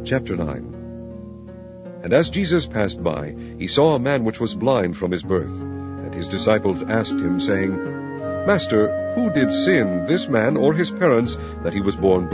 Chapter 9. And as Jesus passed by, he saw a man which was blind from his birth. And his disciples asked him, saying, Master, who did sin, this man or his parents, that he was born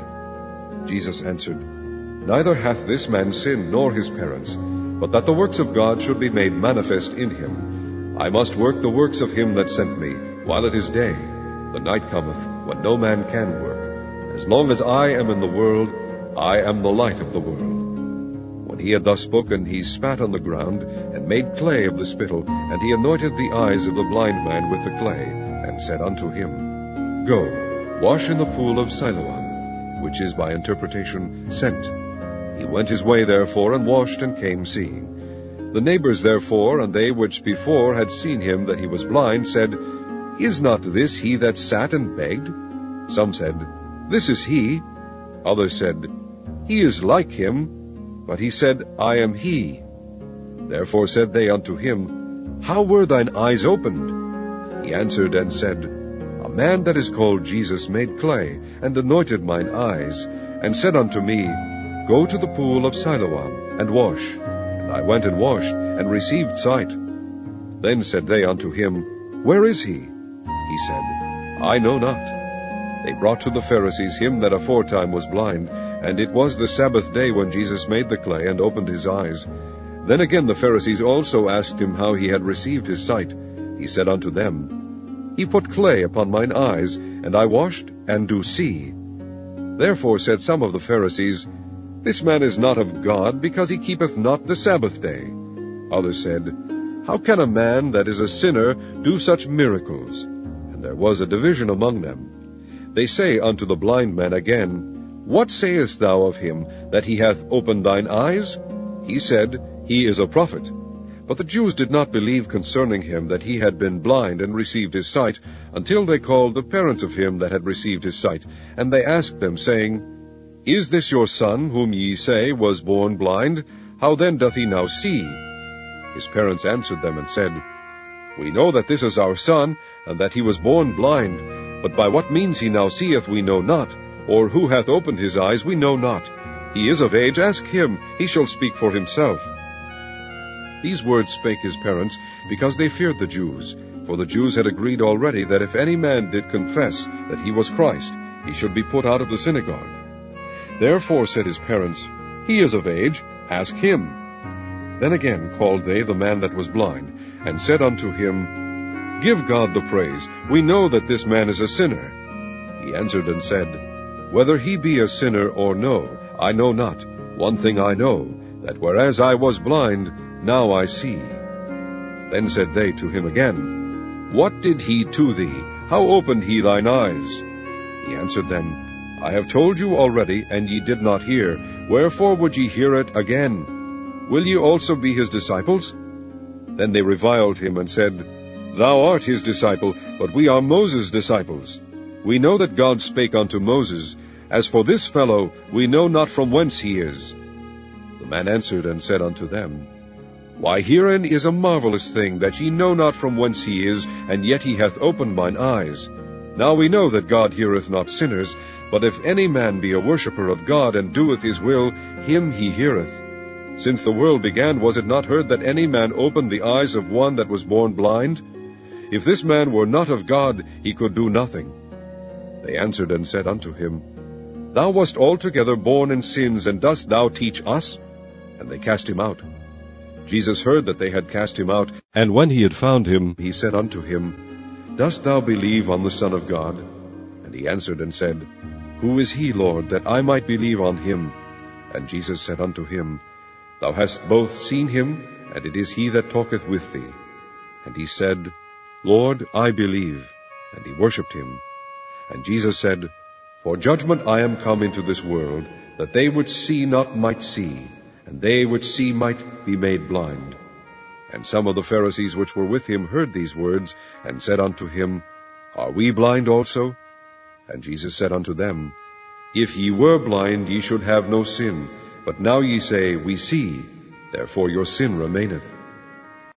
blind? Jesus answered, Neither hath this man sinned nor his parents, but that the works of God should be made manifest in him. I must work the works of him that sent me, while it is day. The night cometh, when no man can work. As long as I am in the world, I am the light of the world. When he had thus spoken, he spat on the ground, and made clay of the spittle, and he anointed the eyes of the blind man with the clay, and said unto him, Go, wash in the pool of Siloam, which is by interpretation, sent. He went his way therefore, and washed, and came seeing. The neighbors therefore, and they which before had seen him that he was blind, said, Is not this he that sat and begged? Some said, This is he. Others said, He is like him. But he said, I am he. Therefore said they unto him, How were thine eyes opened? He answered and said, A man that is called Jesus made clay, and anointed mine eyes, and said unto me, Go to the pool of Siloam, and wash. And I went and washed, and received sight. Then said they unto him, Where is he? He said, I know not. They brought to the Pharisees him that aforetime was blind, and it was the Sabbath day when Jesus made the clay, and opened his eyes. Then again the Pharisees also asked him how he had received his sight. He said unto them, He put clay upon mine eyes, and I washed, and do see. Therefore said some of the Pharisees, This man is not of God, because he keepeth not the Sabbath day. Others said, How can a man that is a sinner do such miracles? And there was a division among them. They say unto the blind man again, What sayest thou of him, that he hath opened thine eyes? He said, He is a prophet. But the Jews did not believe concerning him that he had been blind and received his sight, until they called the parents of him that had received his sight. And they asked them, saying, Is this your son, whom ye say was born blind? How then doth he now see? His parents answered them and said, We know that this is our son, and that he was born blind. But by what means he now seeth we know not, or who hath opened his eyes we know not. He is of age, ask him, he shall speak for himself. These words spake his parents, because they feared the Jews. For the Jews had agreed already that if any man did confess that he was Christ, he should be put out of the synagogue. Therefore said his parents, He is of age, ask him. Then again called they the man that was blind, and said unto him, Give God the praise. We know that this man is a sinner. He answered and said, Whether he be a sinner or no, I know not. One thing I know, that whereas I was blind, now I see. Then said they to him again, What did he to thee? How opened he thine eyes? He answered them, I have told you already, and ye did not hear. Wherefore would ye hear it again? Will ye also be his disciples? Then they reviled him and said, Thou art his disciple, but we are Moses' disciples. We know that God spake unto Moses. As for this fellow, we know not from whence he is. The man answered and said unto them, Why, herein is a marvelous thing, that ye know not from whence he is, and yet he hath opened mine eyes. Now we know that God heareth not sinners, but if any man be a worshipper of God, and doeth his will, him he heareth. Since the world began, was it not heard that any man opened the eyes of one that was born blind? If this man were not of God, he could do nothing. They answered and said unto him, Thou wast altogether born in sins, and dost thou teach us? And they cast him out. Jesus heard that they had cast him out, and when he had found him, he said unto him, Dost thou believe on the Son of God? And he answered and said, Who is he, Lord, that I might believe on him? And Jesus said unto him, Thou hast both seen him, and it is he that talketh with thee. And he said, Lord, I believe. And he worshipped him. And Jesus said, For judgment I am come into this world, that they which see not might see, and they which see might be made blind. And some of the Pharisees which were with him heard these words, and said unto him, Are we blind also? And Jesus said unto them, If ye were blind, ye should have no sin. But now ye say, We see, therefore your sin remaineth.